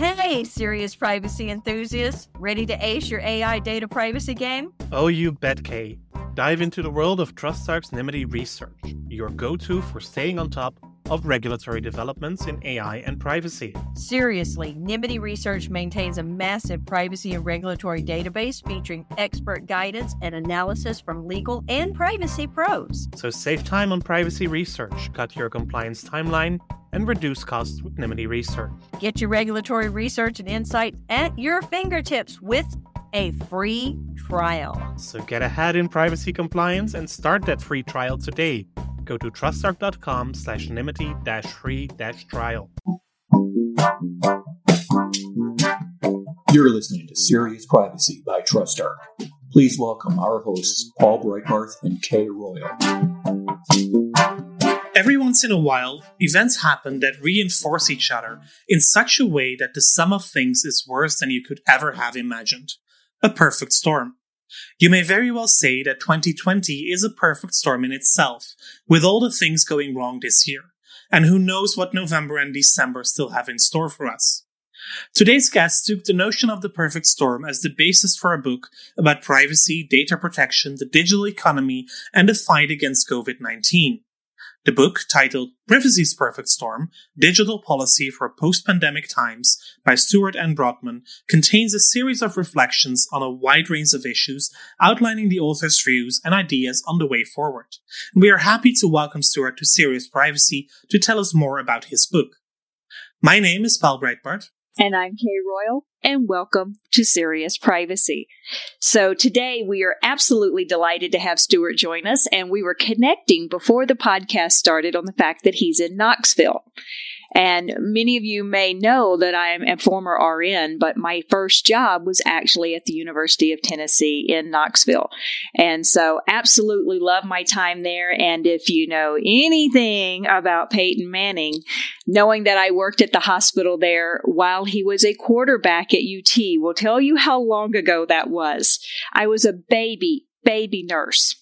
Hey, serious privacy enthusiasts, ready to ace your AI data privacy game? Oh, you bet, Kay. Dive into the world of TrustArc's Nimity Research, your go-to for staying on top of regulatory developments in AI and privacy. Seriously, Nimity Research maintains a massive privacy and regulatory database featuring expert guidance and analysis from legal and privacy pros. So save time on privacy research, cut your compliance timeline, and reduce costs with Nimity Research. Get your regulatory research and insights at your fingertips with a free trial. So get ahead in privacy compliance and start that free trial today. Go to trustarc.com/nimity-free-trial. You're listening to Serious Privacy by TrustArc. Please welcome our hosts, Paul Breitbarth and Kay Royal. Every once in a while, events happen that reinforce each other in such a way that the sum of things is worse than you could ever have imagined. A perfect storm. You may very well say that 2020 is a perfect storm in itself, with all the things going wrong this year. And who knows what November and December still have in store for us. Today's guest took the notion of the perfect storm as the basis for a book about privacy, data protection, the digital economy, and the fight against COVID-19. The book, titled Privacy's Perfect Storm, Digital Policy for Post-Pandemic Times by Stuart N. Brotman, contains a series of reflections on a wide range of issues, outlining the author's views and ideas on the way forward. And we are happy to welcome Stuart to Serious Privacy to tell us more about his book. My name is Paul Breitbarth. And I'm Kay Royal, and welcome to Serious Privacy. So today we are absolutely delighted to have Stuart join us, and we were connecting before the podcast started on the fact that he's in Knoxville. And many of you may know that I am a former RN, but my first job was actually at the University of Tennessee in Knoxville. And so absolutely love my time there. And if you know anything about Peyton Manning, knowing that I worked at the hospital there while he was a quarterback at UT will tell you how long ago that was. I was a baby nurse.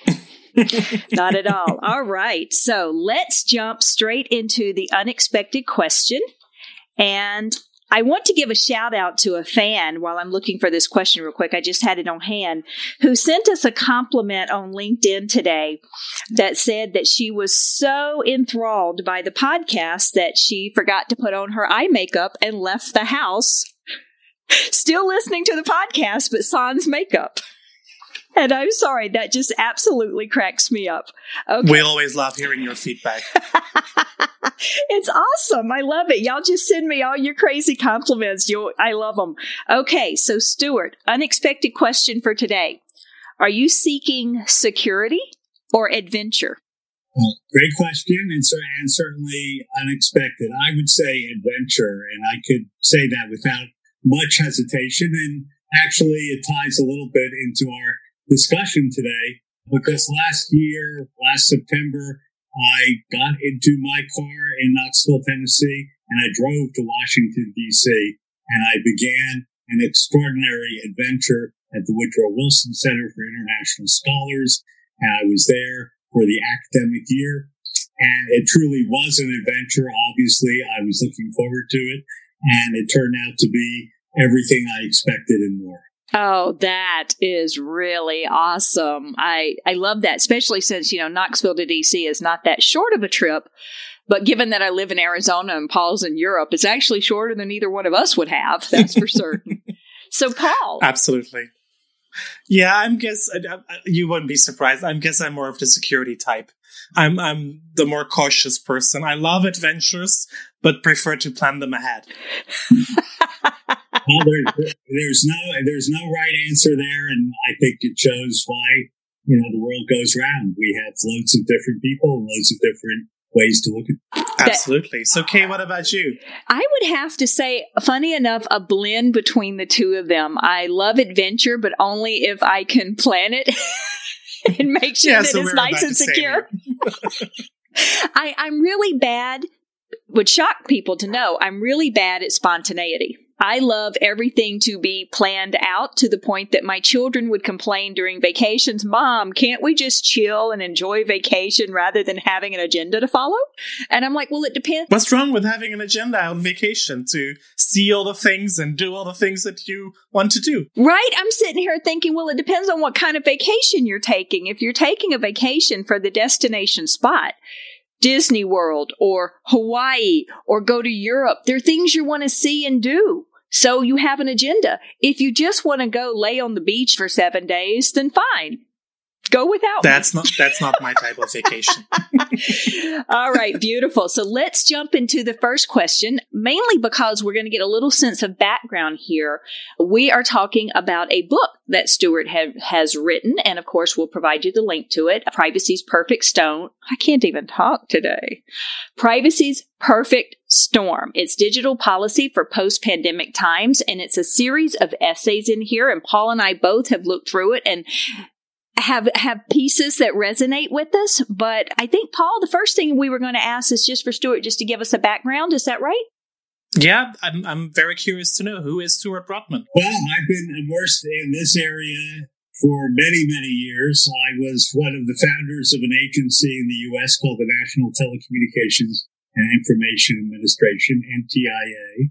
Not at all. All right. So let's jump straight into the unexpected question. And I want to give a shout out to a fan while I'm looking for this question real quick. I just had it on hand, who sent us a compliment on LinkedIn today that said that she was so enthralled by the podcast that she forgot to put on her eye makeup and left the house, still listening to the podcast, but sans makeup. And I'm sorry, that just absolutely cracks me up. Okay. We always love hearing your feedback. It's awesome. I love it. Y'all just send me all your crazy compliments. I love them. Okay, so Stuart, unexpected question for today. Are you seeking security or adventure? Well, great question, and certainly unexpected. I would say adventure, and I could say that without much hesitation. And actually, it ties a little bit into our discussion today, because last September, I got into my car in Knoxville, Tennessee, and I drove to Washington, D.C., and I began an extraordinary adventure at the Woodrow Wilson Center for International Scholars, and I was there for the academic year, and it truly was an adventure. Obviously, I was looking forward to it, and it turned out to be everything I expected and more. Oh, that is really awesome. I love that, especially since, Knoxville to DC is not that short of a trip. But given that I live in Arizona and Paul's in Europe, it's actually shorter than either one of us would have. That's for certain. So, Paul. Absolutely. Yeah, you wouldn't be surprised. I'm more of the security type. I'm the more cautious person. I love adventures, but prefer to plan them ahead. Well, there's no right answer there, and I think it shows why the world goes round. We have loads of different people, loads of different ways to look at it. Absolutely. So, Kay, what about you? I would have to say, funny enough, a blend between the two of them. I love adventure, but only if I can plan it and make sure that it's nice and secure. I'm really bad. Would shock people to know I'm really bad at spontaneity. I love everything to be planned out to the point that my children would complain during vacations, Mom, can't we just chill and enjoy vacation rather than having an agenda to follow? And I'm like, well, it depends. What's wrong with having an agenda on vacation to see all the things and do all the things that you want to do? Right? I'm sitting here thinking, well, it depends on what kind of vacation you're taking. If you're taking a vacation for the destination spot, Disney World or Hawaii or go to Europe, there are things you want to see and do. So you have an agenda. If you just want to go lay on the beach for 7 days, then fine. Go without me. That's not my type of vacation. All right, beautiful. So let's jump into the first question, mainly because we're going to get a little sense of background here. We are talking about a book that Stuart has written, and of course, we'll provide you the link to it, Privacy's Perfect Storm. I can't even talk today. Privacy's Perfect Storm. It's digital policy for post-pandemic times, and it's a series of essays in here, and Paul and I both have looked through it and have pieces that resonate with us. But I think, Paul, the first thing we were going to ask is just for Stuart, just to give us a background. Is that right? Yeah, I'm very curious to know, who is Stuart Broadman? Well, I've been immersed in this area for many, many years. I was one of the founders of an agency in the U.S. called the National Telecommunications and Information Administration, NTIA.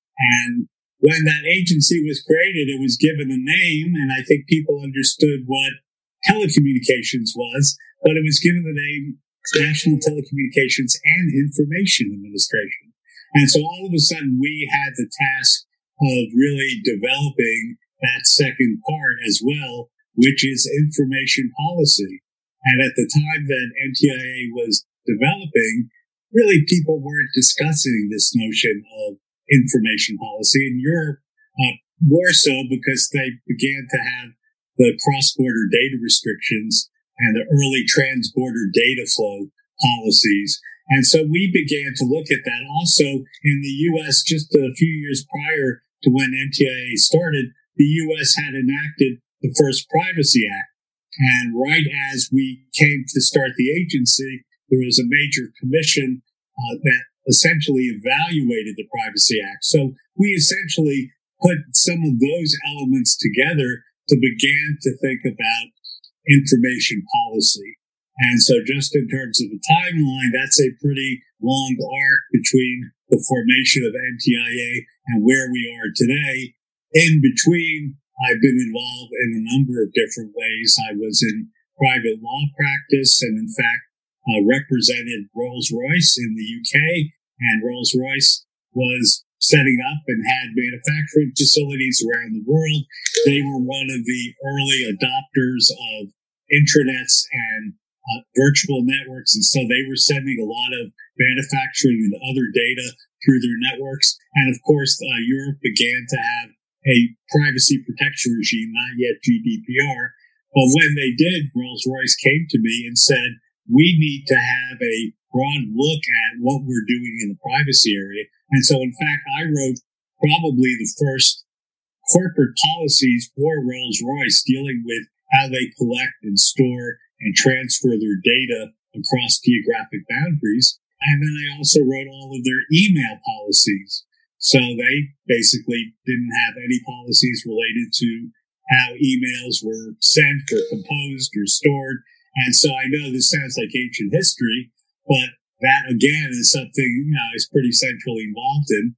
And when that agency was created, it was given a name, and I think people understood what telecommunications was, but it was given the name National Telecommunications and Information Administration. And so all of a sudden we had the task of really developing that second part as well, which is information policy. And at the time that NTIA was developing, really people weren't discussing this notion of information policy. In Europe, more so because they began to have the cross-border data restrictions and the early trans-border data flow policies. And so we began to look at that. Also, in the U.S., just a few years prior to when NTIA started, the U.S. had enacted the first Privacy Act. And right as we came to start the agency, there was a major commission that essentially evaluated the Privacy Act. So we essentially put some of those elements together to begin to think about information policy. And so just in terms of a timeline, that's a pretty long arc between the formation of NTIA and where we are today. In between, I've been involved in a number of different ways. I was in private law practice and, in fact, represented Rolls-Royce in the UK. And Rolls-Royce was setting up and had manufacturing facilities around the world. They were one of the early adopters of intranets and virtual networks. And so they were sending a lot of manufacturing and other data through their networks. And of course, Europe began to have a privacy protection regime, not yet GDPR. But when they did, Rolls-Royce came to me and said, we need to have a broad look at what we're doing in the privacy area. And so, in fact, I wrote probably the first corporate policies for Rolls-Royce dealing with how they collect and store and transfer their data across geographic boundaries. And then I also wrote all of their email policies. So they basically didn't have any policies related to how emails were sent or composed or stored. And so I know this sounds like ancient history, but that, again, is something I was pretty centrally involved in.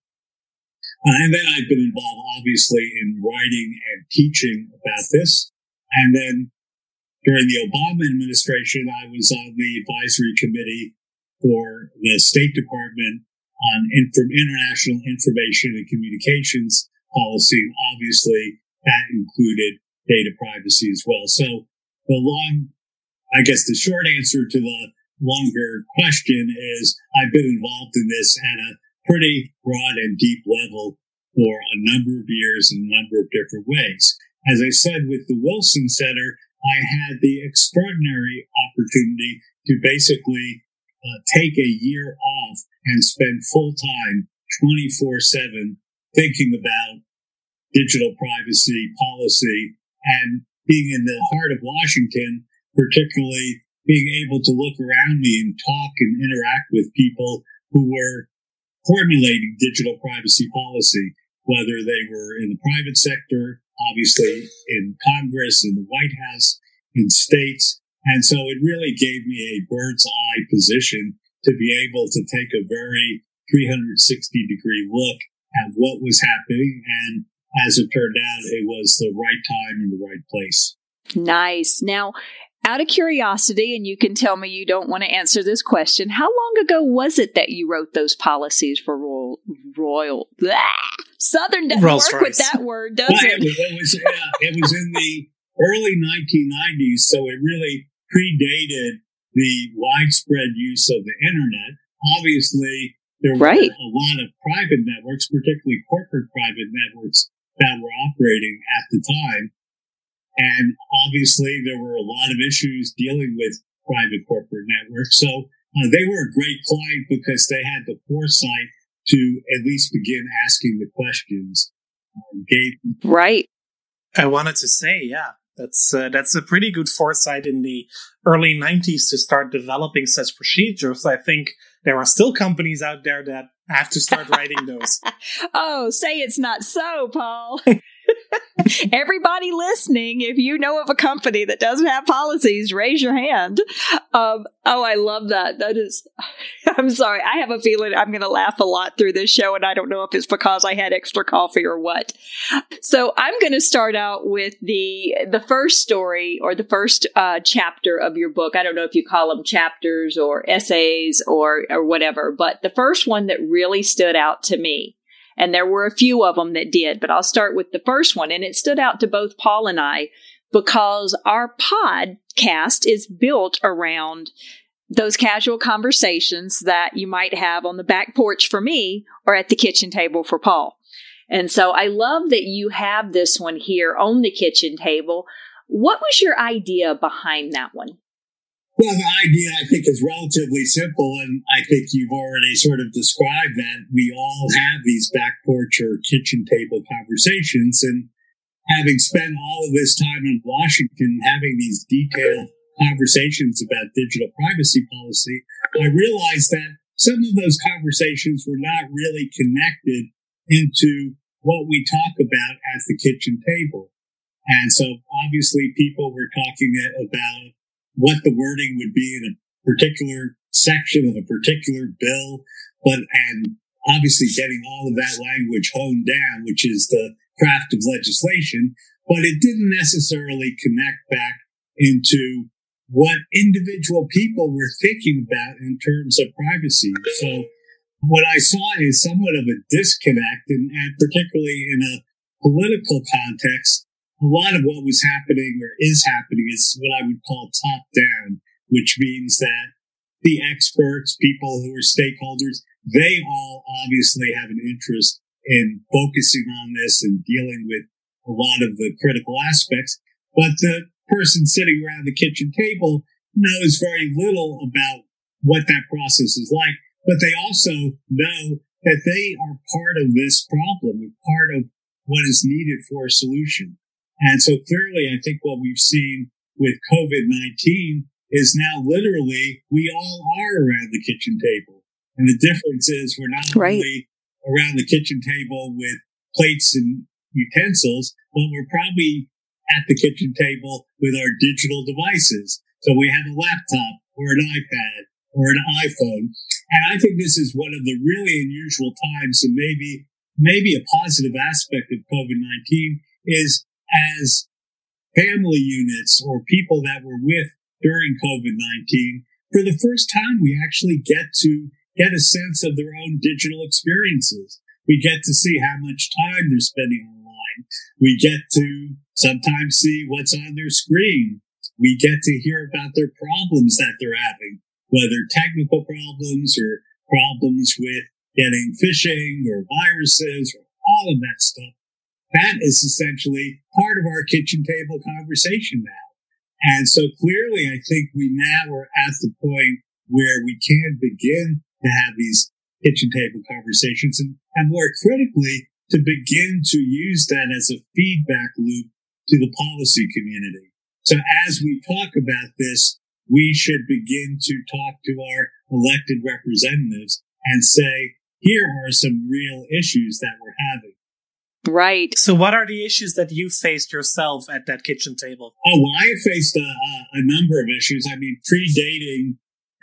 And then I've been involved, obviously, in writing and teaching about this. And then during the Obama administration, I was on the advisory committee for the State Department on international information and communications policy. And obviously, that included data privacy as well. So the short answer to the longer question is I've been involved in this at a pretty broad and deep level for a number of years in a number of different ways. As I said, with the Wilson Center, I had the extraordinary opportunity to basically take a year off and spend full time 24/7 thinking about digital privacy policy and being in the heart of Washington, particularly being able to look around me and talk and interact with people who were formulating digital privacy policy. whether they were in the private sector, obviously in Congress, in the White House, in states. And so it really gave me a bird's eye position to be able to take a very 360 degree look at what was happening. And as it turned out, it was the right time in the right place. Nice. Now, out of curiosity, and you can tell me you don't want to answer this question, how long ago was it that you wrote those policies for Royal? Southern doesn't work with that word, does it? It was in the early 1990s, so it really predated the widespread use of the internet. Obviously, there were a lot of private networks, particularly corporate private networks, that were operating at the time. And obviously, there were a lot of issues dealing with private corporate networks. So they were a great client because they had the foresight to at least begin asking the questions. Right. I wanted to say, yeah, that's a pretty good foresight in the early 90s to start developing such procedures. I think there are still companies out there that have to start writing those. Oh, say it's not so, Paul. Everybody listening, if you know of a company that doesn't have policies, raise your hand. I love that. That is, I'm sorry. I have a feeling I'm going to laugh a lot through this show, and I don't know if it's because I had extra coffee or what. So I'm going to start out with the first story or the first chapter of your book. I don't know if you call them chapters or essays or whatever, but the first one that really stood out to me. And there were a few of them that did, but I'll start with the first one. And it stood out to both Paul and I because our podcast is built around those casual conversations that you might have on the back porch for me or at the kitchen table for Paul. And so I love that you have this one here on the kitchen table. What was your idea behind that one? Well, the idea, I think, is relatively simple, and I think you've already sort of described that. We all have these back porch or kitchen table conversations, and having spent all of this time in Washington having these detailed conversations about digital privacy policy, I realized that some of those conversations were not really connected into what we talk about at the kitchen table. And so, obviously, people were talking about what the wording would be in a particular section of a particular bill, and obviously getting all of that language honed down, which is the craft of legislation, but it didn't necessarily connect back into what individual people were thinking about in terms of privacy. So what I saw is somewhat of a disconnect, and particularly in a political context. A lot of what was happening or is happening is what I would call top down, which means that the experts, people who are stakeholders, they all obviously have an interest in focusing on this and dealing with a lot of the critical aspects. But the person sitting around the kitchen table knows very little about what that process is like. But they also know that they are part of this problem, part of what is needed for a solution. And so clearly, I think what we've seen with COVID-19 is now literally we all are around the kitchen table. And the difference is we're not only around the kitchen table with plates and utensils, but we're probably at the kitchen table with our digital devices. So we have a laptop or an iPad or an iPhone. And I think this is one of the really unusual times, and maybe a positive aspect of COVID-19 is as family units or people that were with during COVID-19, for the first time, we actually get to get a sense of their own digital experiences. We get to see how much time they're spending online. We get to sometimes see what's on their screen. We get to hear about their problems that they're having, whether technical problems or problems with getting phishing or viruses or all of that stuff. That is essentially part of our kitchen table conversation now. And so clearly, I think we now are at the point where we can begin to have these kitchen table conversations and more critically, to begin to use that as a feedback loop to the policy community. So as we talk about this, we should begin to talk to our elected representatives and say, here are some real issues that we're having. Right. So what are the issues that you faced yourself at that kitchen table? Oh, well, I faced a number of issues. I mean, predating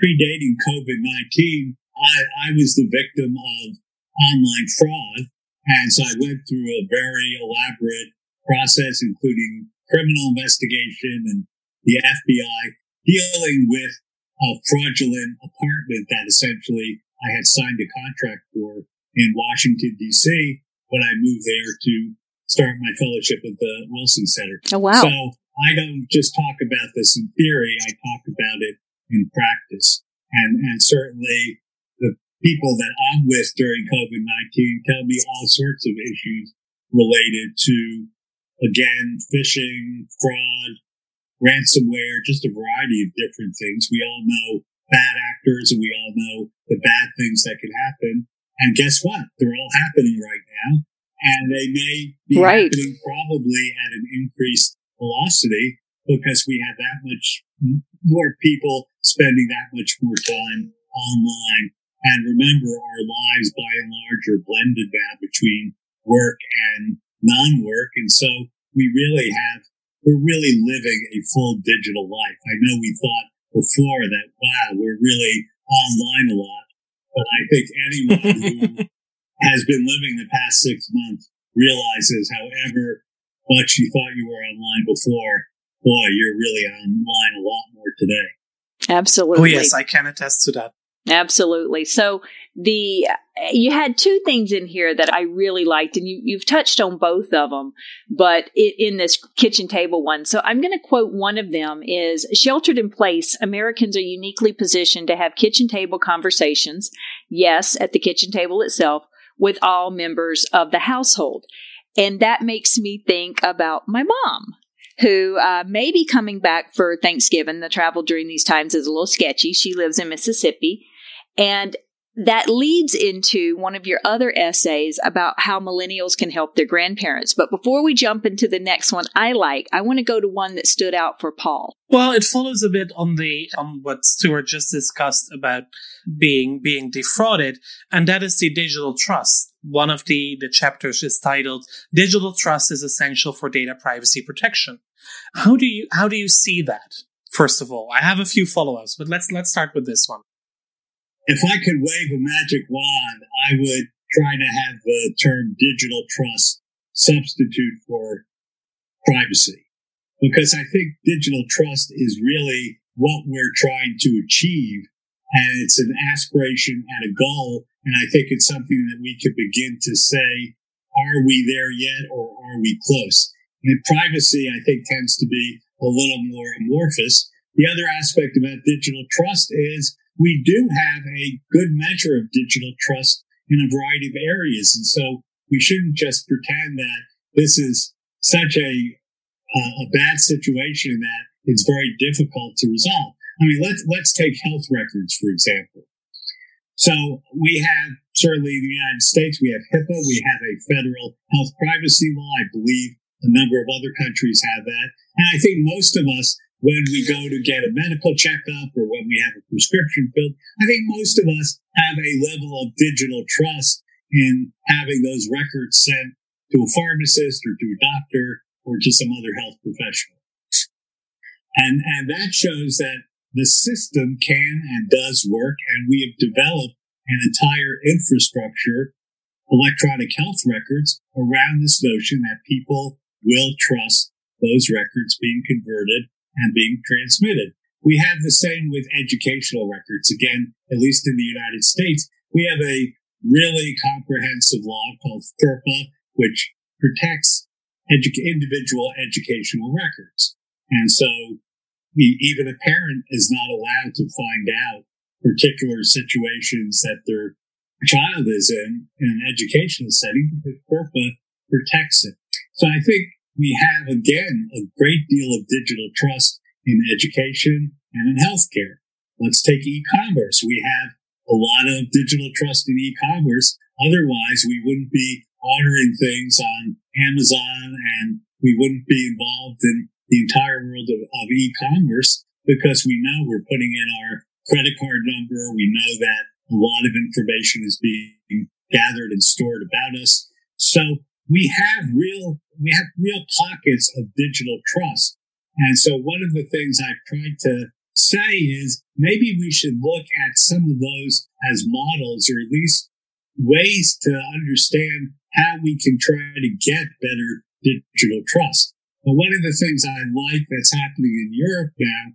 COVID-19, I was the victim of online fraud. And so I went through a very elaborate process, including criminal investigation and the FBI, dealing with a fraudulent apartment that essentially I had signed a contract for in Washington, D.C., when I moved there to start my fellowship at the Wilson Center. Oh, wow. So I don't just talk about this in theory, I talk about it in practice. And certainly the people that I'm with during COVID-19 tell me all sorts of issues related to, again, phishing, fraud, ransomware, just a variety of different things. We all know bad actors and we all know the bad things that can happen. And guess what? They're all happening right now. And they may be happening probably at an increased velocity because we have that much more people spending that much more time online. And remember, our lives by and large are blended now between work and non-work. And so we're really living a full digital life. I know we thought before that, wow, we're really online a lot. But I think anyone who has been living the past 6 months realizes however much you thought you were online before, boy, you're really online a lot more today. Absolutely. Oh, yes, I can attest to that. Absolutely. So you had two things in here that I really liked, and you've touched on both of them, but in this kitchen table one. So I'm going to quote one of them is, sheltered in place, Americans are uniquely positioned to have kitchen table conversations, yes, at the kitchen table itself, with all members of the household. And that makes me think about my mom, who may be coming back for Thanksgiving. The travel during these times is a little sketchy. She lives in Mississippi. And that leads into one of your other essays about how millennials can help their grandparents. But before we jump into the next one I want to go to one that stood out for Paul. Well, it follows a bit on what Stuart just discussed about being defrauded, and that is the digital trust. One of the chapters is titled "Digital Trust is Essential for Data Privacy Protection." How do you see that? First of all, I have a few follow-ups, but let's start with this one. If I could wave a magic wand, I would try to have the term digital trust substitute for privacy. Because I think digital trust is really what we're trying to achieve. And it's an aspiration and a goal. And I think it's something that we could begin to say, are we there yet or are we close? And privacy, I think, tends to be a little more amorphous. The other aspect about digital trust is we do have a good measure of digital trust in a variety of areas. And so we shouldn't just pretend that this is such a bad situation that it's very difficult to resolve. I mean, let's take health records, for example. So we have, certainly in the United States, we have HIPAA, we have a federal health privacy law. I believe a number of other countries have that. And I think most of us, when we go to get a medical checkup or when we have a prescription filled, I think most of us have a level of digital trust in having those records sent to a pharmacist or to a doctor or to some other health professional. And that shows that the system can and does work, and we have developed an entire infrastructure, electronic health records, around this notion that people will trust those records being converted and being transmitted. We have the same with educational records. Again, at least in the United States, we have a really comprehensive law called FERPA, which protects individual educational records. And so even a parent is not allowed to find out particular situations that their child is in an educational setting because FERPA protects it. So I think we have, again, a great deal of digital trust in education and in healthcare. Let's take e-commerce. We have a lot of digital trust in e-commerce. Otherwise, we wouldn't be ordering things on Amazon and we wouldn't be involved in the entire world of e-commerce because we know we're putting in our credit card number. We know that a lot of information is being gathered and stored about us. So we have real pockets of digital trust. And so one of the things I've tried to say is maybe we should look at some of those as models, or at least ways to understand how we can try to get better digital trust. But one of the things I like that's happening in Europe now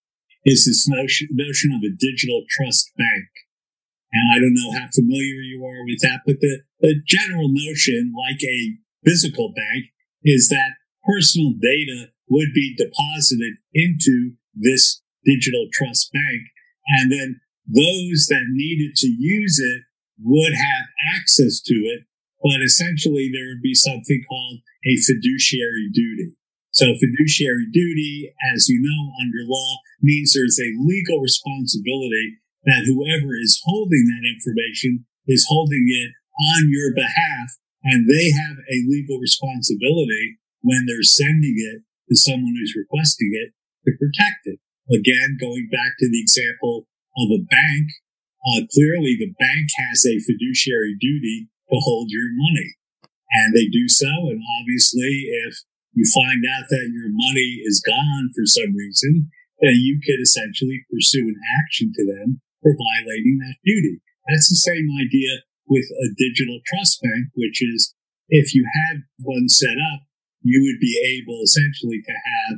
is this notion of a digital trust bank. And I don't know how familiar you are with that, but the general notion, like a physical bank, is that personal data would be deposited into this digital trust bank, and then those that needed to use it would have access to it, but essentially there would be something called a fiduciary duty. So fiduciary duty, as you know, under law, means there's a legal responsibility that whoever is holding that information is holding it on your behalf, and they have a legal responsibility when they're sending it to someone who's requesting it to protect it. Again, going back to the example of a bank, clearly the bank has a fiduciary duty to hold your money, and they do so. And obviously, if you find out that your money is gone for some reason, then you could essentially pursue an action to them for violating that duty. That's the same idea with a digital trust bank, which is if you had one set up, you would be able essentially to have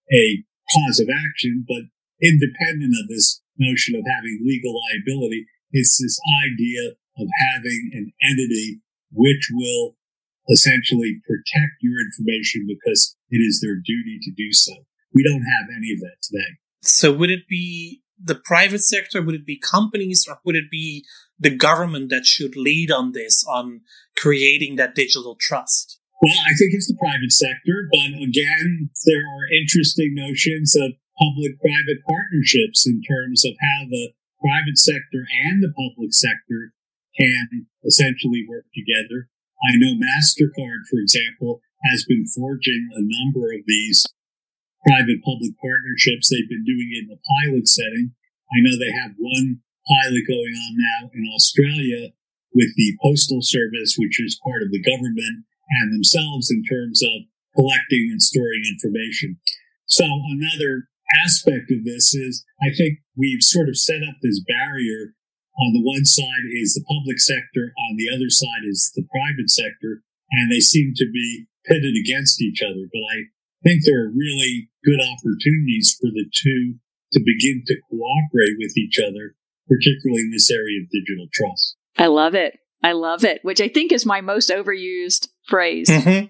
a cause of action, but independent of this notion of having legal liability, it's this idea of having an entity which will essentially protect your information because it is their duty to do so. We don't have any of that today. So would it be the private sector? Would it be companies? Or would it be the government that should lead on this, on creating that digital trust? Well, I think it's the private sector, but again, there are interesting notions of public-private partnerships in terms of how the private sector and the public sector can essentially work together. I know MasterCard, for example, has been forging a number of these private-public partnerships. They've been doing it in a pilot setting. I know they have one pilot going on now in Australia with the Postal Service, which is part of the government, and themselves in terms of collecting and storing information. So another aspect of this is I think we've sort of set up this barrier. On the one side is the public sector, on the other side is the private sector, and they seem to be pitted against each other. But I think there are really good opportunities for the two to begin to cooperate with each other, particularly in this area of digital trust. I love it. I love it, which I think is my most overused phrase. Mm-hmm.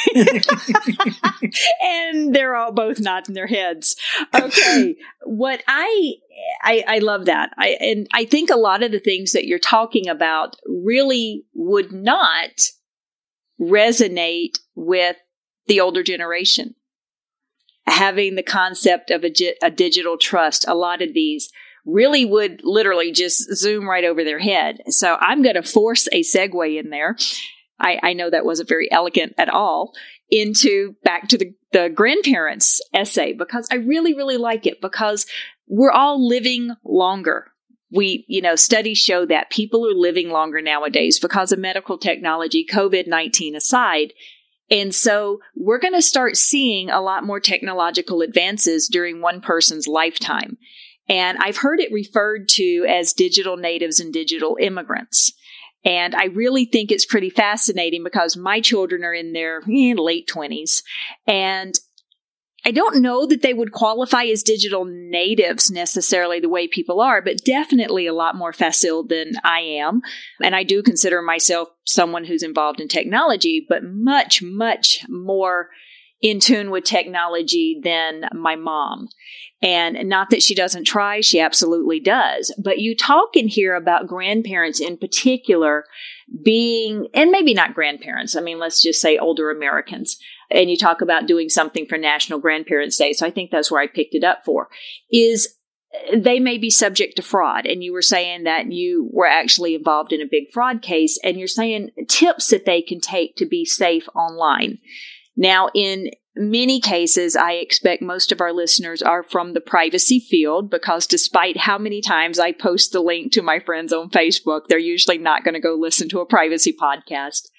And they're all both nodding their heads. Okay. What I love that. And I think a lot of the things that you're talking about really would not resonate with the older generation. Having the concept of a digital trust, a lot of these really would literally just zoom right over their head. So I'm going to force a segue in there. I know that wasn't very elegant at all, into back to the grandparents essay, because I really, really like it, because we're all living longer. Studies show that people are living longer nowadays because of medical technology, COVID-19 aside. And so we're going to start seeing a lot more technological advances during one person's lifetime. And I've heard it referred to as digital natives and digital immigrants. And I really think it's pretty fascinating because my children are in their late 20s. And I don't know that they would qualify as digital natives necessarily the way people are, but definitely a lot more facile than I am. And I do consider myself someone who's involved in technology, but much, much more in tune with technology than my mom. And not that she doesn't try, she absolutely does. But you talk in here about grandparents in particular being, and maybe not grandparents, let's just say older Americans. And you talk about doing something for National Grandparents Day. So I think that's where I picked it up for, is they may be subject to fraud. And you were saying that you were actually involved in a big fraud case, and you're saying tips that they can take to be safe online. Now, in many cases, I expect most of our listeners are from the privacy field, because despite how many times I post the link to my friends on Facebook, they're usually not going to go listen to a privacy podcast.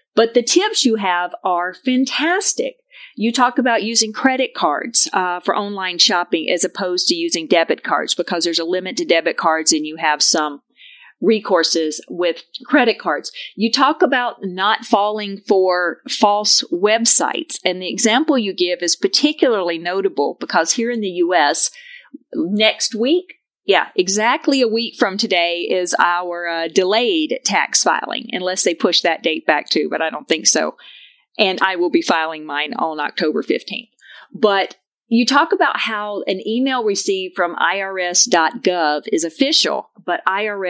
But the tips you have are fantastic. You talk about using credit cards for online shopping as opposed to using debit cards because there's a limit to debit cards and you have some recourses with credit cards. You talk about not falling for false websites. And the example you give is particularly notable because here in the U.S., next week, exactly a week from today is our delayed tax filing, unless they push that date back too, but I don't think so. And I will be filing mine on October 15th. But you talk about how an email received from irs.gov is official, but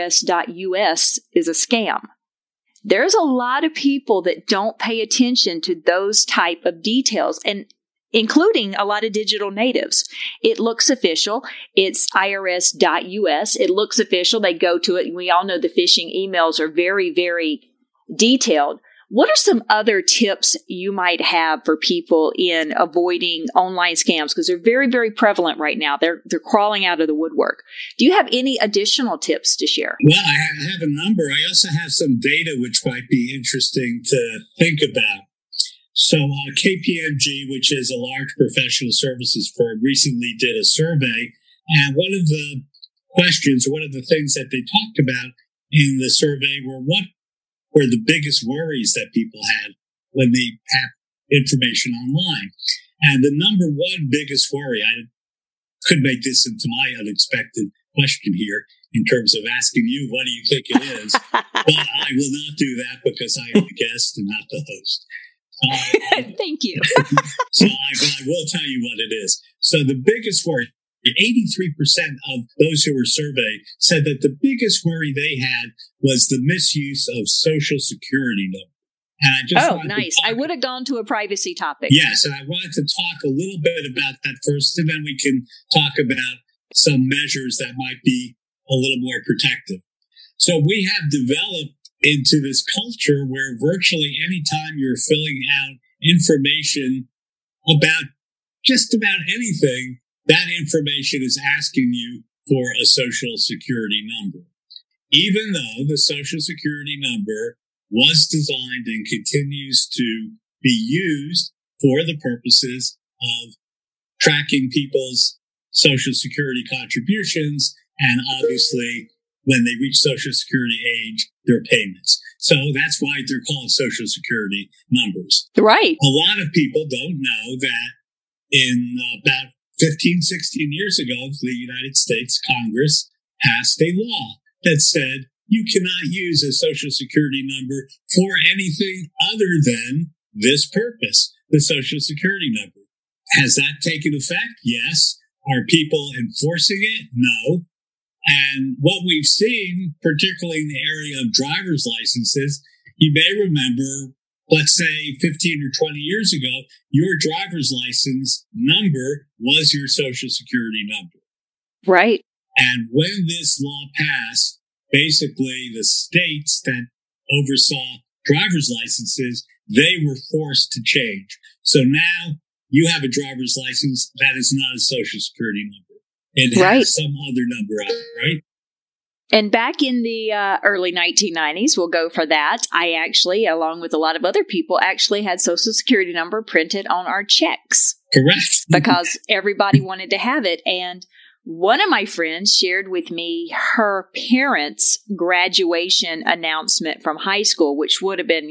irs.us is a scam. There's a lot of people that don't pay attention to those type of details, and including a lot of digital natives. It looks official. It's irs.us. It looks official. They go to it. We all know the phishing emails are very, very detailed. What are some other tips you might have for people in avoiding online scams? Because they're very, very prevalent right now. They're crawling out of the woodwork. Do you have any additional tips to share? Well, I have a number. I also have some data which might be interesting to think about. So KPMG, which is a large professional services firm, recently did a survey. And one of the questions, one of the things that they talked about in the survey were what were the biggest worries that people had when they have information online. And the number one biggest worry, I could make this into my unexpected question here in terms of asking you, what do you think it is? But I will not do that because I am the guest and not the host. Thank you. So I will tell you what it is. So the biggest worry, 83% of those who were surveyed said that the biggest worry they had was the misuse of Social Security number. And I just nice. I would have gone to a privacy topic. Yes, and I wanted to talk a little bit about that first, and then we can talk about some measures that might be a little more protective. So we have developed into this culture where virtually any time you're filling out information about just about anything, that information is asking you for a Social Security number. Even though the Social Security number was designed and continues to be used for the purposes of tracking people's Social Security contributions and obviously when they reach Social Security age, their payments. So that's why they're called Social Security numbers. Right. A lot of people don't know that in about 15, 16 years ago, the United States Congress passed a law that said you cannot use a Social Security number for anything other than this purpose, the Social Security number. Has that taken effect? Yes. Are people enforcing it? No. And what we've seen, particularly in the area of driver's licenses, you may remember, let's say 15 or 20 years ago, your driver's license number was your Social Security number. Right. And when this law passed, basically the states that oversaw driver's licenses, they were forced to change. So now you have a driver's license that is not a Social Security number. It has some other number on it, right? And back in the early 1990s, we'll go for that, I actually, along with a lot of other people, actually had Social Security number printed on our checks. Correct. Because everybody wanted to have it. And one of my friends shared with me her parents' graduation announcement from high school, which would have been,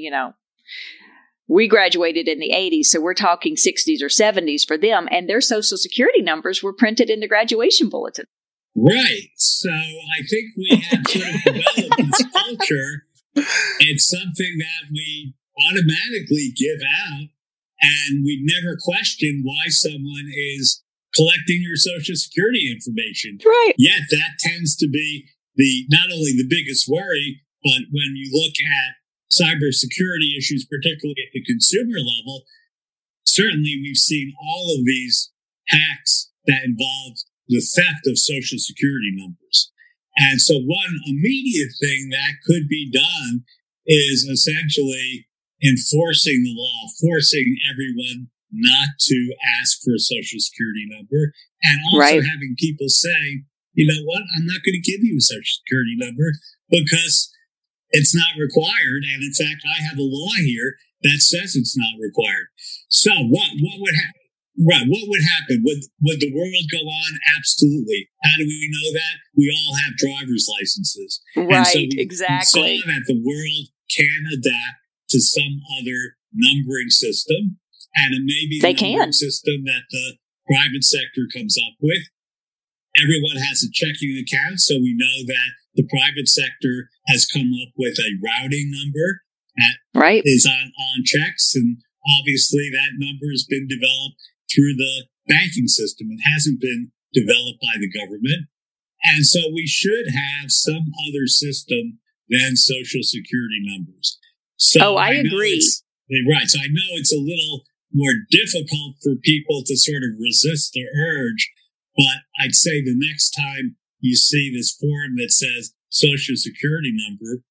we graduated in the 80s, so we're talking 60s or 70s for them, and their Social Security numbers were printed in the graduation bulletin. Right. So I think we have sort of developed this culture. It's something that we automatically give out, and we never question why someone is collecting your Social Security information. Right. Yet that tends to be not only the biggest worry, but when you look at cybersecurity issues, particularly at the consumer level, certainly we've seen all of these hacks that involve the theft of Social Security numbers. And so one immediate thing that could be done is essentially enforcing the law, forcing everyone not to ask for a Social Security number, and also having people say, you know what, I'm not going to give you a Social Security number because it's not required. And in fact, I have a law here that says it's not required. So what would happen? Right. What would happen? Would the world go on? Absolutely. How do we know that? We all have driver's licenses. Right, so exactly. We saw that the world can adapt to some other numbering system, and it may be the numbering system that the private sector comes up with. Everyone has a checking account, so we know that the private sector has come up with a routing number that is on checks, and obviously that number has been developed through the banking system. It hasn't been developed by the government. And so we should have some other system than Social Security numbers. So I agree. Right. So I know it's a little more difficult for people to sort of resist the urge, but I'd say the next time you see this form that says Social Security number,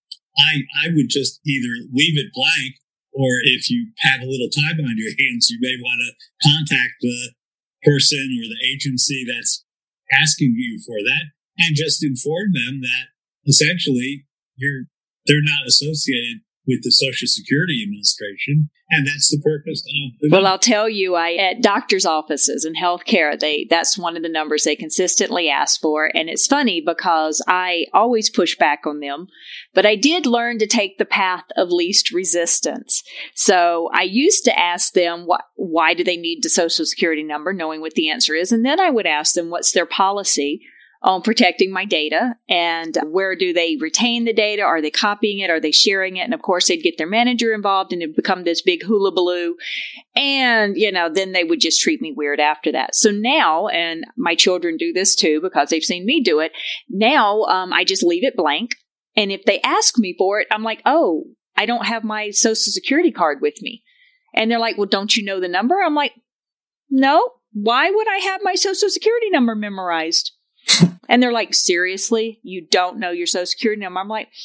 I would just either leave it blank, or if you have a little time on your hands, you may want to contact the person or the agency that's asking you for that and just inform them that essentially they're not associated with the Social Security Administration, and that's the purpose of the Well, I'll tell you, at doctors' offices and healthcare, that's one of the numbers they consistently ask for, and it's funny because I always push back on them, but I did learn to take the path of least resistance. So I used to ask them, why do they need the Social Security number, knowing what the answer is, and then I would ask them, what's their policy on protecting my data, and where do they retain the data? Are they copying it? Are they sharing it? And of course, they'd get their manager involved, and it'd become this big hullabaloo. And, then they would just treat me weird after that. So now, and my children do this too because they've seen me do it. Now, I just leave it blank. And if they ask me for it, I'm like, oh, I don't have my Social Security card with me. And they're like, well, don't you know the number? I'm like, no. Why would I have my Social Security number memorized? And they're like, seriously? You don't know your Social Security number? I'm like,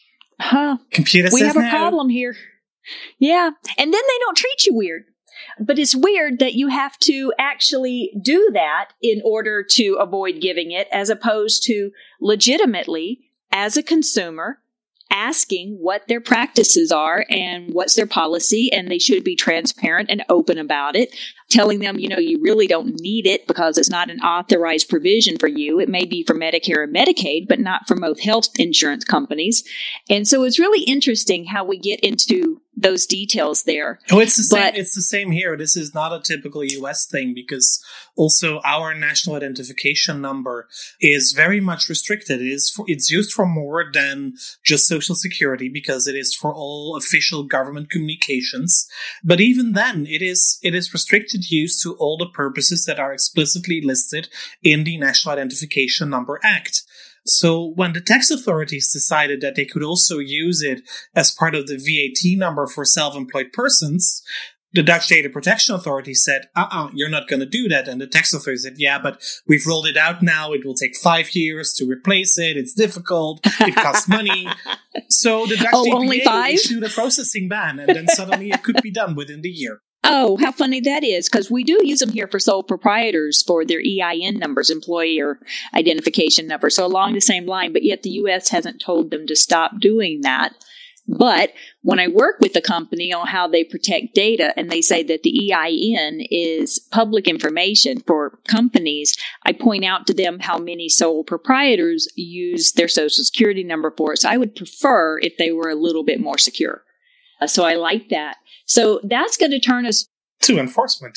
Computer we says have a no. problem here. Yeah. And then they don't treat you weird. But it's weird that you have to actually do that in order to avoid giving it, as opposed to legitimately, as a consumer, asking what their practices are and what's their policy, and they should be transparent and open about it, telling them, you really don't need it because it's not an authorized provision for you. It may be for Medicare and Medicaid, but not for most health insurance companies. And so it's really interesting how we get into those details there. Oh, it's the same. It's the same here. This is not a typical US thing, because also our national identification number is very much restricted. It's used for more than just Social Security, because it is for all official government communications. But even then, it is restricted use to all the purposes that are explicitly listed in the National Identification Number Act. So when the tax authorities decided that they could also use it as part of the VAT number for self-employed persons, the Dutch Data Protection Authority said, you're not going to do that. And the tax authorities said, yeah, but we've rolled it out now. It will take 5 years to replace it. It's difficult. It costs money. So the Dutch DPA issued a processing ban, and then suddenly it could be done within the year. Oh, how funny that is, because we do use them here for sole proprietors for their EIN numbers, employer identification number. So along the same line, but yet the U.S. hasn't told them to stop doing that. But when I work with a company on how they protect data, and they say that the EIN is public information for companies, I point out to them how many sole proprietors use their Social Security number for it. So I would prefer if they were a little bit more secure. So I like that. So that's going to turn us to enforcement.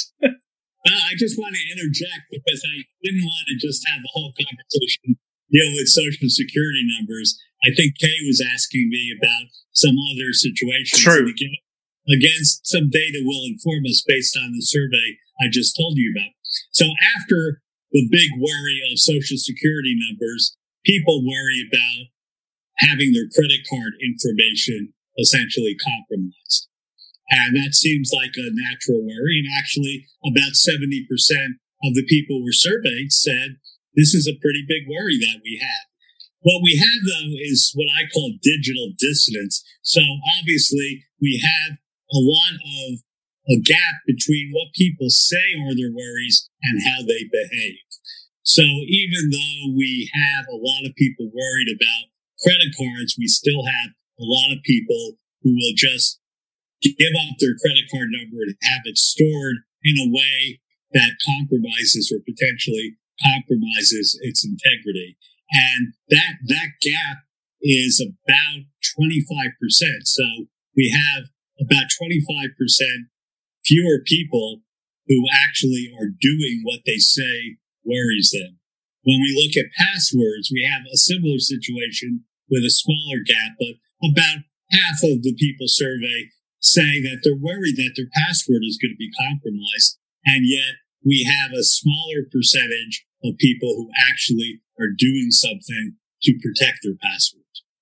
I just want to interject, because I didn't want to just have the whole conversation deal with Social Security numbers. I think Kay was asking me about some other situations. True. Again, some data will inform us based on the survey I just told you about. So after the big worry of Social Security numbers, people worry about having their credit card information essentially compromised. And that seems like a natural worry. And actually, about 70% of the people who were surveyed said this is a pretty big worry that we have. What we have, though, is what I call digital dissonance. So obviously, we have a lot of a gap between what people say are their worries and how they behave. So even though we have a lot of people worried about credit cards, we still have a lot of people who will just give up their credit card number and have it stored in a way that compromises or potentially compromises its integrity. And that gap is about 25%. So we have about 25% fewer people who actually are doing what they say worries them. When we look at passwords, we have a similar situation with a smaller gap, but about half of the people surveyed say that they're worried that their password is going to be compromised. And yet we have a smaller percentage of people who actually are doing something to protect their passwords.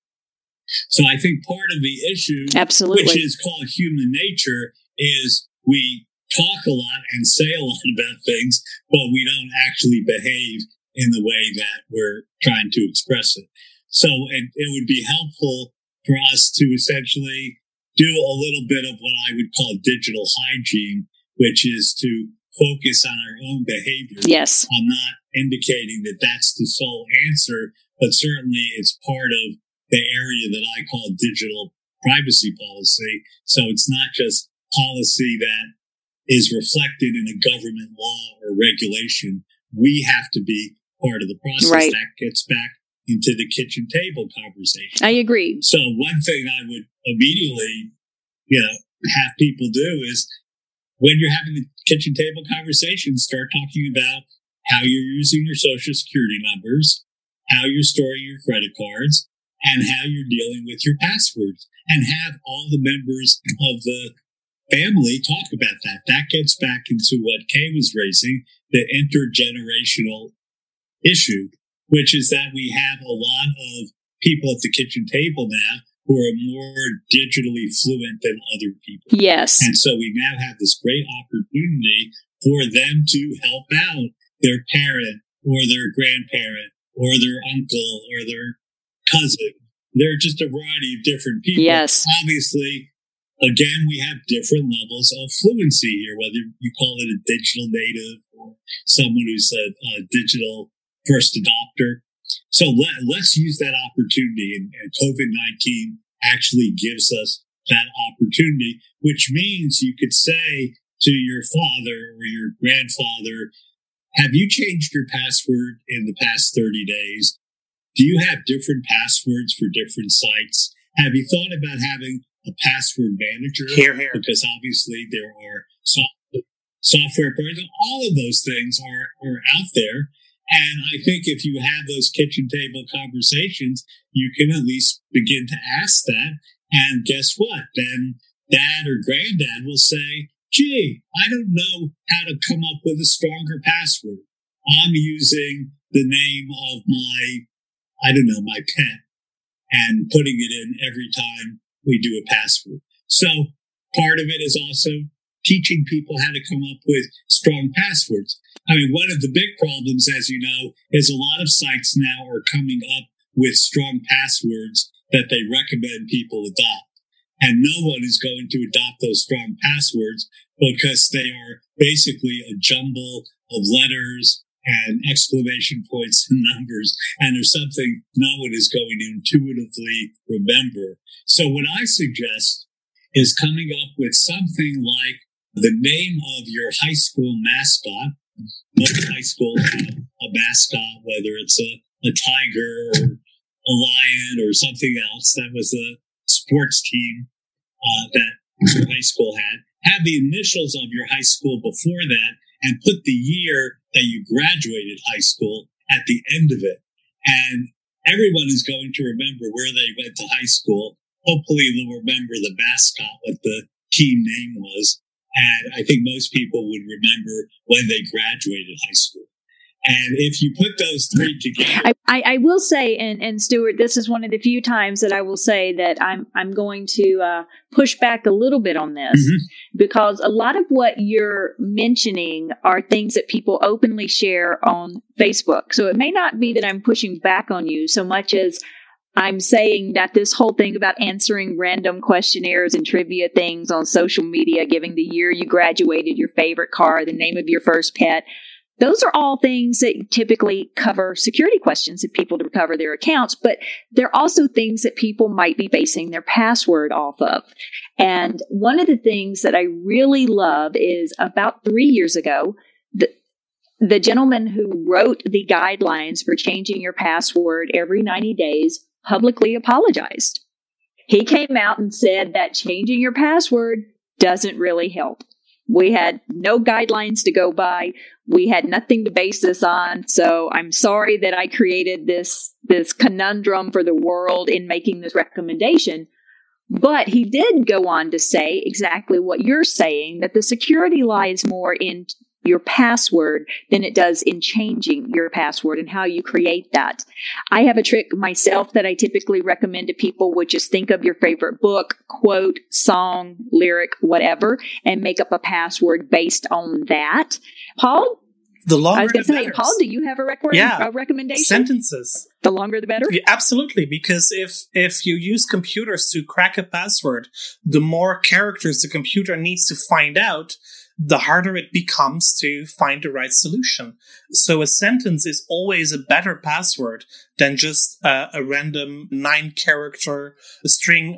So I think part of the issue, absolutely, which is called human nature, is we talk a lot and say a lot about things, but we don't actually behave in the way that we're trying to express it. So it would be helpful for us to essentially do a little bit of what I would call digital hygiene, which is to focus on our own behavior. Yes. I'm not indicating that that's the sole answer, but certainly it's part of the area that I call digital privacy policy. So it's not just policy that is reflected in a government law or regulation. We have to be part of the process. Right. That gets back into the kitchen table conversation. I agree. So one thing I would immediately, have people do is when you're having the kitchen table conversation, start talking about how you're using your social security numbers, how you're storing your credit cards, and how you're dealing with your passwords, and have all the members of the family talk about that. That gets back into what Kay was raising, the intergenerational issue, which is that we have a lot of people at the kitchen table now who are more digitally fluent than other people. Yes. And so we now have this great opportunity for them to help out their parent or their grandparent or their uncle or their cousin. There are just a variety of different people. Yes. Obviously, again, we have different levels of fluency here, whether you call it a digital native or someone who's a digital first adopter. So let's use that opportunity. And COVID-19 actually gives us that opportunity, which means you could say to your father or your grandfather, have you changed your password in the past 30 days? Do you have different passwords for different sites? Have you thought about having a password manager? Here. Because obviously there are software programs. All of those things are out there. And I think if you have those kitchen table conversations, you can at least begin to ask that. And guess what? Then dad or granddad will say, gee, I don't know how to come up with a stronger password. I'm using the name of my pet and putting it in every time we do a password. So part of it is also teaching people how to come up with strong passwords. I mean, one of the big problems, as you know, is a lot of sites now are coming up with strong passwords that they recommend people adopt. And no one is going to adopt those strong passwords because they are basically a jumble of letters and exclamation points and numbers. And there's something no one is going to intuitively remember. So what I suggest is coming up with something like the name of your high school mascot. Most high schools have a mascot, whether it's a tiger or a lion or something else. That was a sports team that your high school had. Have the initials of your high school before that and put the year that you graduated high school at the end of it. And everyone is going to remember where they went to high school. Hopefully they'll remember the mascot, what the team name was. And I think most people would remember when they graduated high school. And if you put those three together, I will say, and Stuart, this is one of the few times that I will say that I'm going to push back a little bit on this, because a lot of what you're mentioning are things that people openly share on Facebook. So it may not be that I'm pushing back on you so much as I'm saying that this whole thing about answering random questionnaires and trivia things on social media, giving the year you graduated, your favorite car, the name of your first pet, those are all things that typically cover security questions of people to recover their accounts, but they're also things that people might be basing their password off of. And one of the things that I really love is about 3 years ago, the gentleman who wrote the guidelines for changing your password every 90 days publicly apologized. He came out and said that changing your password doesn't really help. We had no guidelines to go by. We had nothing to base this on. So I'm sorry that I created this conundrum for the world in making this recommendation. But he did go on to say exactly what you're saying, that the security lies more in your password than it does in changing your password and how you create that. I have a trick myself that I typically recommend to people, which is think of your favorite book, quote, song, lyric, whatever, and make up a password based on that. Paul? The longer I was going to the say, better. Paul, do you have a recommendation? Sentences. The longer the better? Yeah, absolutely, because if you use computers to crack a password, the more characters the computer needs to find out, the harder it becomes to find the right solution. So a sentence is always a better password than just a random 9-character string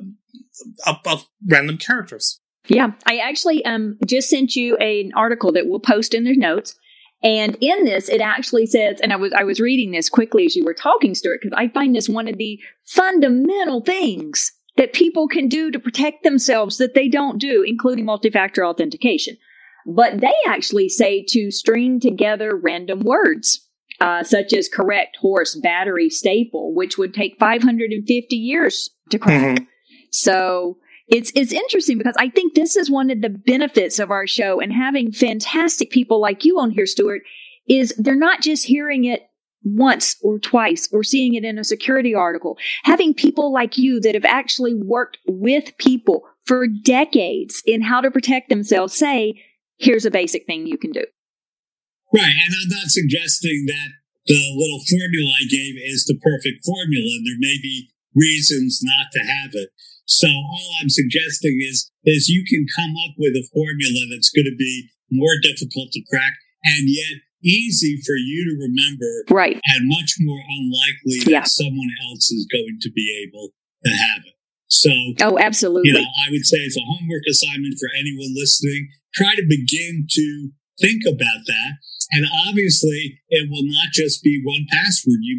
of random characters. Yeah, I actually just sent you an article that we'll post in the notes. And in this, it actually says, and I was reading this quickly as you were talking, Stuart, because I find this one of the fundamental things that people can do to protect themselves that they don't do, including multi-factor authentication. But they actually say to string together random words, such as correct, horse, battery, staple, which would take 550 years to crack. Mm-hmm. So it's interesting because I think this is one of the benefits of our show, and having fantastic people like you on here, Stuart, is they're not just hearing it once or twice or seeing it in a security article. Having people like you that have actually worked with people for decades in how to protect themselves say, here's a basic thing you can do. Right. And I'm not suggesting that the little formula I gave is the perfect formula. There may be reasons not to have it. So all I'm suggesting is you can come up with a formula that's going to be more difficult to crack and yet easy for you to remember, right? And much more unlikely that someone else is going to be able to have it. So, absolutely. I would say it's a homework assignment for anyone listening. Try to begin to think about that. And obviously, it will not just be one password. You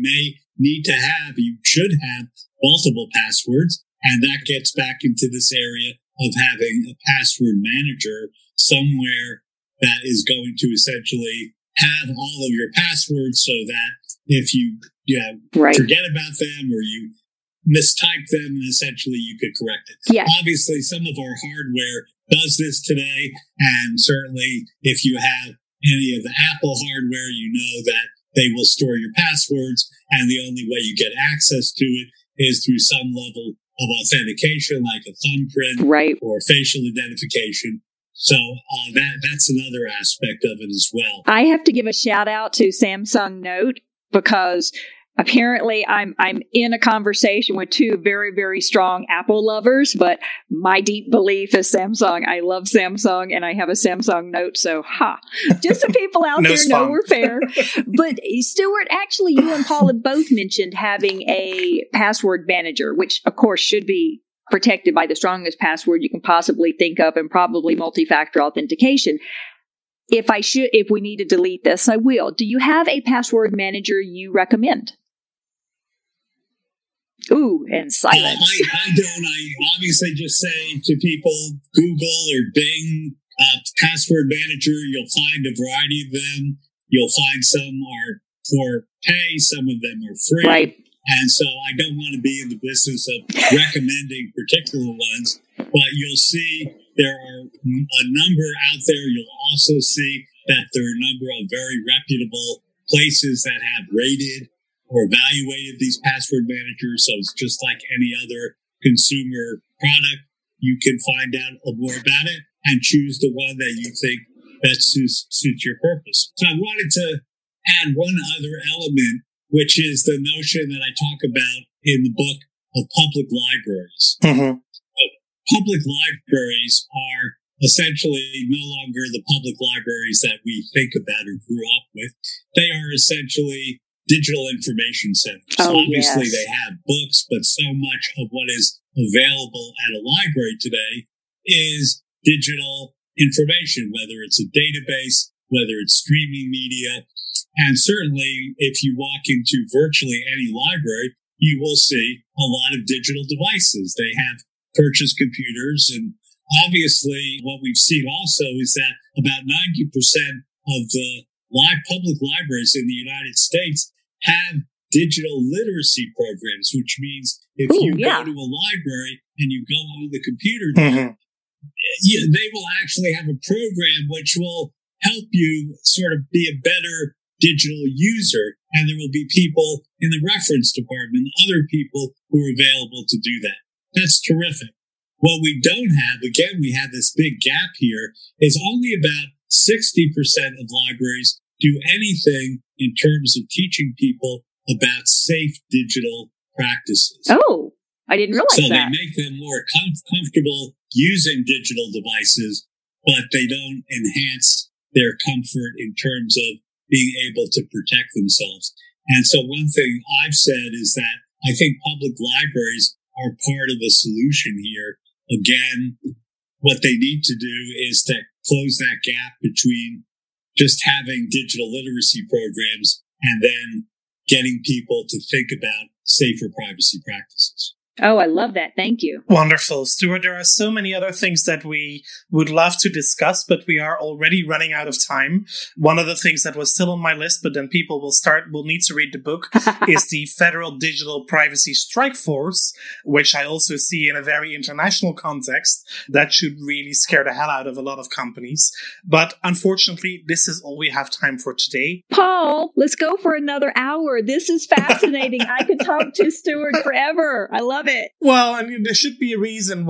should have multiple passwords. And that gets back into this area of having a password manager somewhere that is going to essentially have all of your passwords so that if you forget about them or you mistype them, essentially you could correct it. Yeah. Obviously, some of our hardware does this today. And certainly if you have any of the Apple hardware, you know that they will store your passwords. And the only way you get access to it is through some level of authentication, like a thumbprint or facial identification. So that's another aspect of it as well. I have to give a shout out to Samsung Note because apparently I'm in a conversation with two very, very strong Apple lovers, but my deep belief is Samsung. I love Samsung and I have a Samsung Note. So, just so people out there know we're fair. But Stuart, actually, you and Paul have both mentioned having a password manager, which of course should be protected by the strongest password you can possibly think of and probably multi-factor authentication. If we need to delete this, I will. Do you have a password manager you recommend? Ooh, and silence. I don't. I obviously just say to people, Google or Bing, password manager. You'll find a variety of them. You'll find some are for pay, some of them are free. Right. And so I don't want to be in the business of recommending particular ones, but you'll see there are a number out there. You'll also see that there are a number of very reputable places that have rated or evaluated these password managers. So it's just like any other consumer product. You can find out more about it and choose the one that you think best suits your purpose. So I wanted to add one other element, which is the notion that I talk about in the book of public libraries. Mm-hmm. Public libraries are essentially no longer the public libraries that we think about or grew up with. They are essentially digital information centers. Oh, Obviously, yes. they have books, but so much of what is available at a library today is digital information, whether it's a database, whether it's streaming media. And certainly, if you walk into virtually any library, you will see a lot of digital devices. They have purchased computers. And obviously, what we've seen also is that about 90% of the public libraries in the United States have digital literacy programs, which means if you go to a library and you go on the computer, they will actually have a program which will help you sort of be a better digital user. And there will be people in the reference department, other people who are available to do that. That's terrific. What we don't have, again, we have this big gap here, is only about 60% of libraries do anything in terms of teaching people about safe digital practices. Oh, I didn't realize so that. So they make them more comfortable using digital devices, but they don't enhance their comfort in terms of being able to protect themselves. And so one thing I've said is that I think public libraries are part of the solution here. Again, what they need to do is to close that gap between just having digital literacy programs and then getting people to think about safer privacy practices. Oh, I love that. Thank you. Wonderful. Stuart, there are so many other things that we would love to discuss, but we are already running out of time. One of the things that was still on my list, but then people will need to read the book, is the Federal Digital Privacy Strike Force, which I also see in a very international context. That should really scare the hell out of a lot of companies. But unfortunately, this is all we have time for today. Paul, let's go for another hour. This is fascinating. I could talk to Stuart forever. I love it. Well, I mean, there should be a reason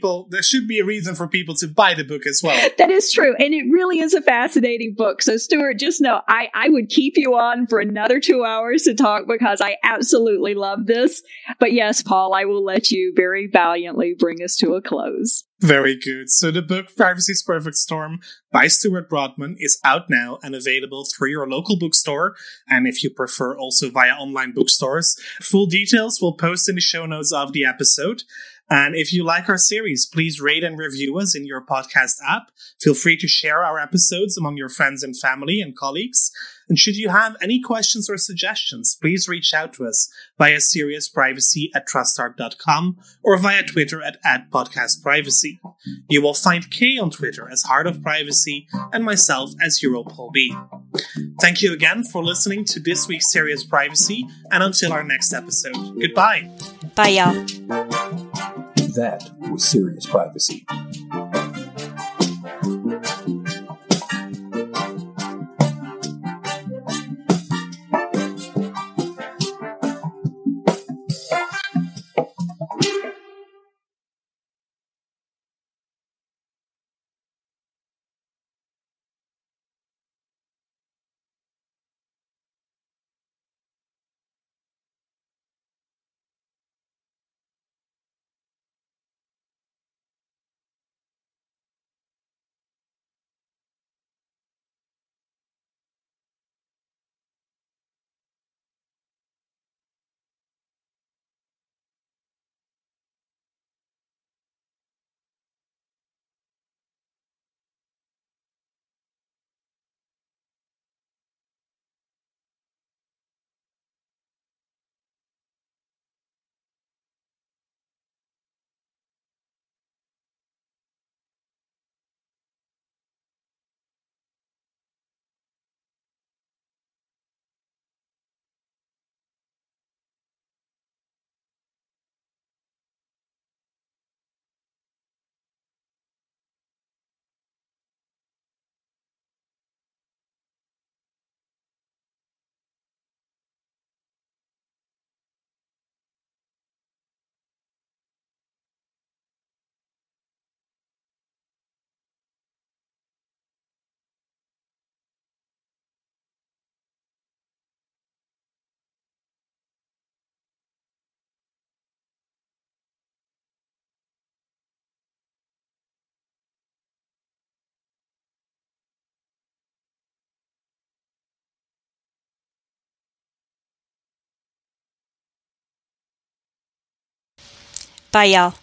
for people to buy the book as well. That is true. And it really is a fascinating book. So Stuart, just know I would keep you on for another 2 hours to talk because I absolutely love this. But yes, Paul, I will let you very valiantly bring us to a close. Very good. So the book Privacy's Perfect Storm by Stuart Broadman is out now and available through your local bookstore. And if you prefer, also via online bookstores. Full details we'll post in the show notes of the episode. And if you like our series, please rate and review us in your podcast app. Feel free to share our episodes among your friends and family and colleagues. And should you have any questions or suggestions, please reach out to us via seriousprivacy@trustarc.com or via Twitter at @podcastprivacy. You will find Kay on Twitter as Heart of Privacy and myself as EuroPaulB. Thank you again for listening to this week's Serious Privacy, and until our next episode. Goodbye. Bye, y'all. That was Serious Privacy. Bye, y'all.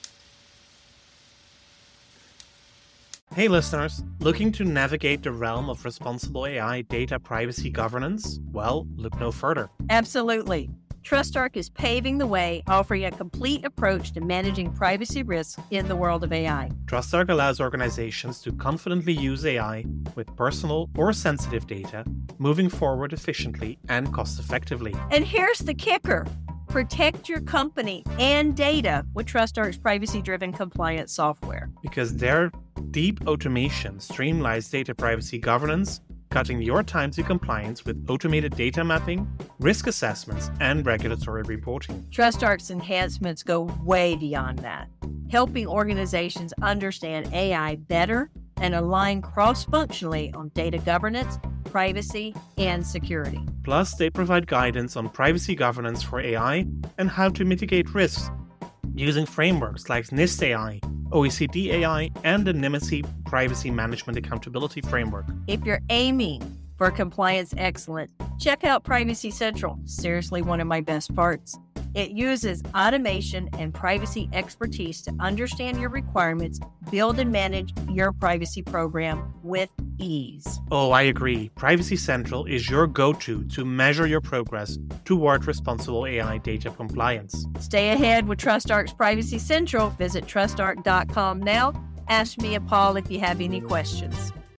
Hey listeners, looking to navigate the realm of responsible AI data privacy governance? Well, look no further. Absolutely. TrustArc is paving the way, offering a complete approach to managing privacy risks in the world of AI. TrustArc allows organizations to confidently use AI with personal or sensitive data, moving forward efficiently and cost-effectively. And here's the kicker. Protect your company and data with TrustArc's privacy-driven compliance software. Because their deep automation streamlines data privacy governance, cutting your time to compliance with automated data mapping, risk assessments, and regulatory reporting. TrustArc's enhancements go way beyond that, helping organizations understand AI better and align cross-functionally on data governance, privacy, and security. Plus, they provide guidance on privacy governance for AI and how to mitigate risks, using frameworks like NIST AI, OECD AI, and the Nymity Privacy Management Accountability Framework. If you're aiming for compliance excellence, check out Privacy Central. Seriously, one of my best parts. It uses automation and privacy expertise to understand your requirements, build and manage your privacy program with ease. Oh, I agree. Privacy Central is your go-to to measure your progress toward responsible AI data compliance. Stay ahead with TrustArc's Privacy Central. Visit trustarc.com now. Ask me and Paul if you have any questions.